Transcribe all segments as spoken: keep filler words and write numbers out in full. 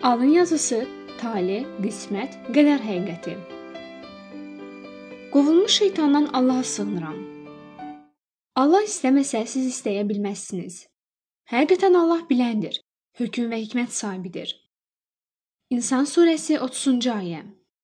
Alın yazısı, tale, qismət, qədər həqiqəti. Qovulmuş şeytandan Allaha sığınıram. Allah istəməsə siz istəyə bilməzsiniz. Həqiqətən Allah biləndir, hökm və hikmət sahibidir. İnsan surəsi otuzuncu ayə.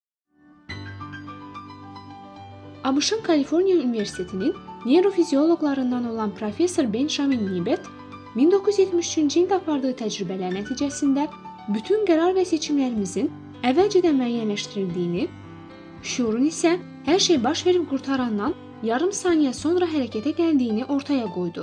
ABŞ-ın Kaliforniya Universitetinin neyrofizioloqlarından olan professor Benjamin Libet min doqquz yüz yetmiş üçüncü ildə apardığı təcrübələr nəticəsində bütün qərar və seçimlərimizin əvvəlcədən müəyyənləşdirildiyini, şuurun isə hər şey baş verib qurtarandan yarım saniyə sonra hərəkətə gəldiyini ortaya qoydu.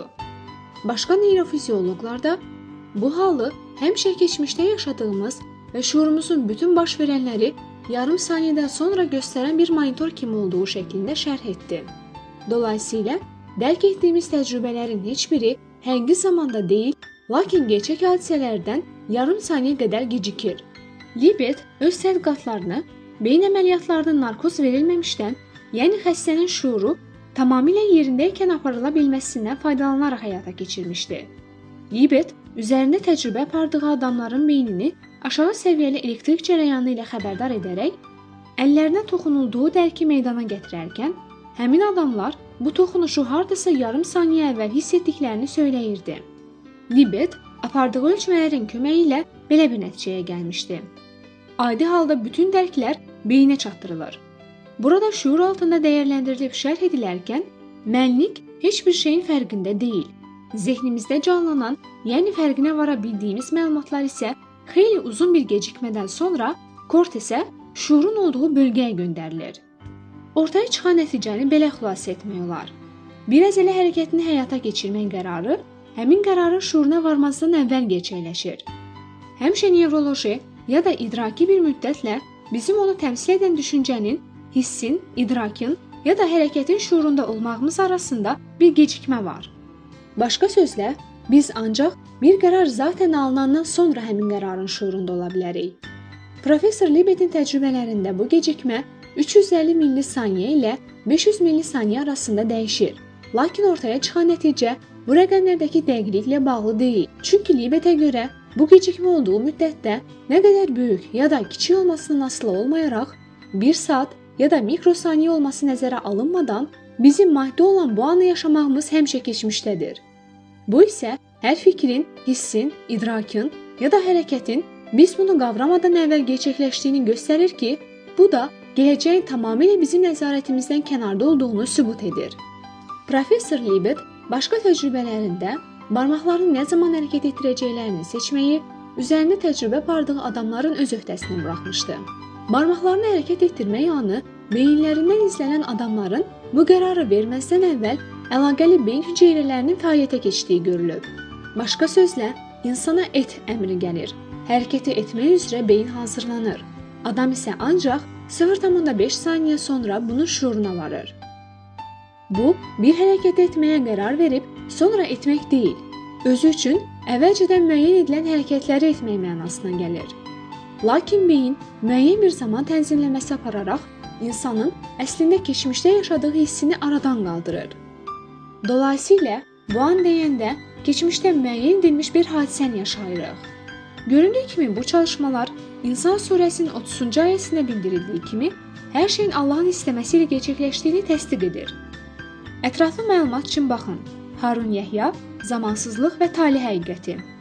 Başqa neyrofizioloqlar da bu halı həmişə keçmişdə yaşadığımız və şuurumuzun bütün baş verənləri yarım saniyədən sonra göstərən bir monitor kimi olduğu şəklində şərh etdi. Dolayısıyla dərk etdiyimiz təcrübələrin heç biri həqiqi zamanda deyil, lakin gerçək hadisələrdən yarım saniyə qədər gecikir. Libet öz tədqiqatlarını beyin əməliyyatlarının narkoz verilməmişdən, yəni xəstənin şuuru tamamilə yerindəykən aparıla bilməsindən faydalanaraq həyata keçirmişdi. Libet üzərində təcrübə apardığı adamların beynini aşağı səviyyəli elektrik cərəyanı ilə xəbərdar edərək, əllərinə toxunulduğu dərki meydana gətirərkən, həmin adamlar bu toxunuşu hardasa yarım saniyə əvvəl hiss etdiklərini söyləyirdi. Libet apardığı ölçmələrin köməyi ilə belə bir nəticəyə gəlmişdi. Adi halda bütün dərklər beyinə çatdırılır. Burada şuur altında dəyərləndirilib şərh edilərkən, mənlik heç bir şeyin fərqində deyil. Zehnimizdə canlanan, yəni fərqinə vara bildiyimiz məlumatlar isə xeyli uzun bir gecikmədən sonra kortesə, şuurun olduğu bölgəyə göndərilir. Ortaya çıxan nəticəni belə xülasə etmək olar. Bir əzələ hərəkətini həyata keçirmək qərarı həmin qərarın şuuruna varmazdan əvvəl gerçəkləşir. Həmişə nevroloji ya da idraki bir müddətlə bizim onu təmsil edən düşüncənin, hissin, idrakın ya da hərəkətin şuurunda olmağımız arasında bir gecikmə var. Başqa sözlə, biz ancaq bir qərar zatən alınandan sonra həmin qərarın şuurunda ola bilərik. Professor Libetin təcrübələrində bu gecikmə üç yüz əlli millisaniyə ilə beş yüz millisaniyə arasında dəyişir. Lakin ortaya çıxan nəticə bu rəqəmlərdəki dəqiqliklə bağlı deyil. Çünki Libetə görə bu gecikmə olduğu müddətdə nə qədər böyük ya da kiçik olmasından asılı olmayaraq bir saat ya da mikrosaniyə olması nəzərə alınmadan bizim maddi olan bu anı yaşamağımız həmişə keçmişdədir. Bu isə hər fikrin, hissin, idrakın ya da hərəkətin biz bunu qavramadan əvvəl gerçəkləşdiyini göstərir ki, bu da gələcəyin tamamilə bizim nəzarətimizdən kənarda olduğunu sübut edir. Professor Libet başqa təcrübələrində barmaqlarını nə zaman hərəkət etdirəcəklərini seçməyi üzərində təcrübə apardığı adamların öz öhdəsinə buraxmışdı. Barmaqlarını hərəkət etdirmək anı beyinlərindən izlənən adamların bu qərarı verməzdən əvvəl əlaqəli beyin hüceyrələrinin fəaliyyətə keçdiyi görülüb. Başqa sözlə, insana et əmri gəlir. Hərəkəti etmək üzrə beyin hazırlanır. Adam isə ancaq sıfır nöqtə beş saniyə sonra bunun şuuruna varır. Bu, bir hərəkət etməyə qərar verib, sonra etmək deyil. Özü üçün əvvəlcədən müəyyən edilən hərəkətləri etmək mənasına gəlir. Lakin beyin müəyyən bir zaman tənzimləməsi apararaq insanın əslində keçmişdə yaşadığı hissini aradan qaldırır. Dolayısıyla bu an deyəndə keçmişdə müəyyən edilmiş bir hadisəni yaşayırıq. Göründüyü kimi bu çalışmalar İnsan surəsinin otuzuncu ayəsində bildirildiyi kimi hər şeyin Allahın istəməsi ilə gerçəkləşdiyini təsdiq edir. Ətraflı məlumat üçün baxın. Harun Yəhya, Zamansızlıq və Tale həqiqəti.